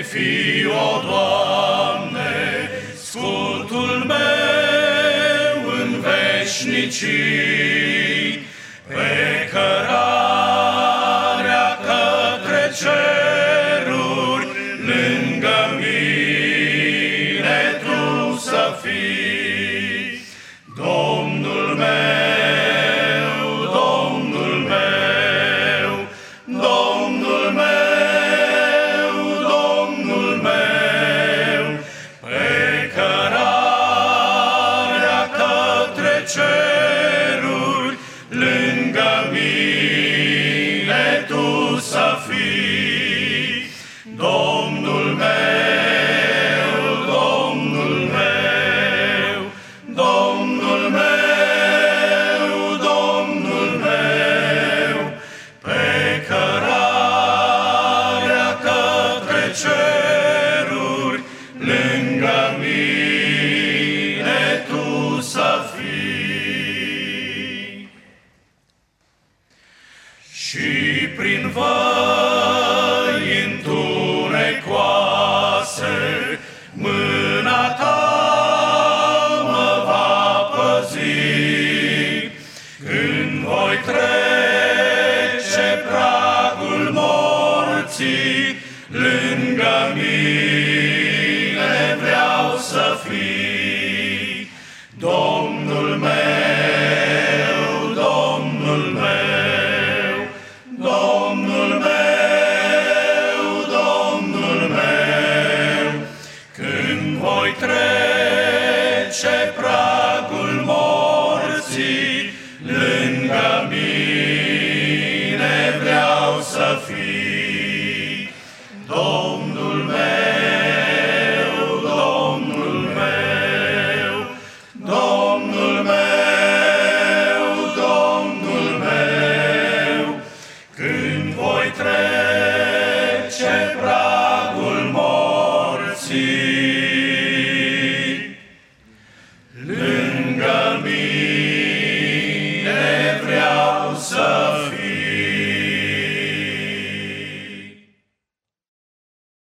fi, o Doamne, scutul meu în veșnicii, pe cărarea către ceruri, lângă mine Tu să fii. Domnul meu, Domnul meu, Domnul meu, Domnul meu, pe cărarea către ceruri, lângă mine Tu să fii. Domnul meu, Domnul meu, Domnul meu, Domnul meu, pe cărarea către ceruri, lângă mine Tu să fii. Și prin văi întunecoase, mâna Ta mă va păzi. Când voi trece pragul morții, lângă mine vreau să fii. Domnul meu, Domnul meu, Domnul meu, Domnul meu, când voi trece pragul morții, lângă mine vreau să fii.